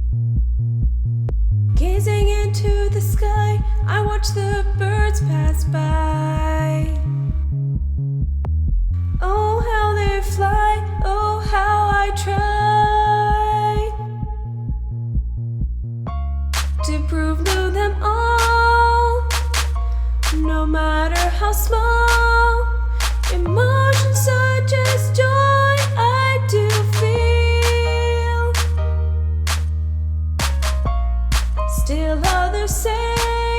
Gazing into the sky, I watch the birds pass by. Oh, how they fly, oh, how I try to prove to them all, no matter how small, emotions such as joy I do feel. Still others say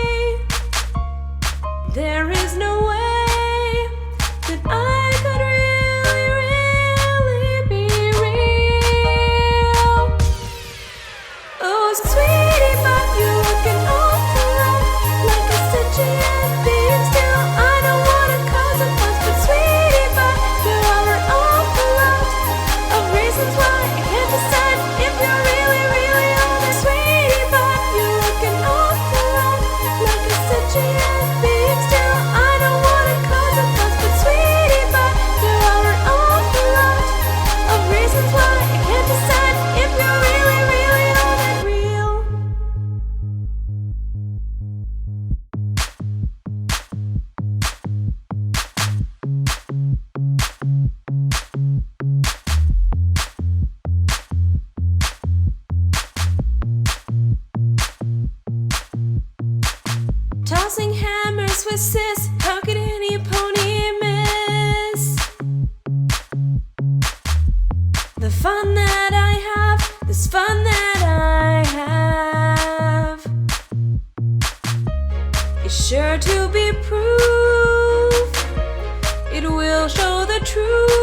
there is no way that I could really, really be real. Oh, sweetie, but you're looking awful like a sentient being. Still, I don't wanna cause a fuss, but sweetie, but there are an awful lot of reasons why I can't decide if you're really, really honest. Sweetie, but you're looking awful like a sentient being. Still, I don't wanna cause a fuss, but sweetie, but there are an awful lot of reasons why I can't decide if you're really, really all that real. Tossing hammers with sis, how could any pony miss the fun that I have, this fun that I have is sure to be proof. It will show the truth.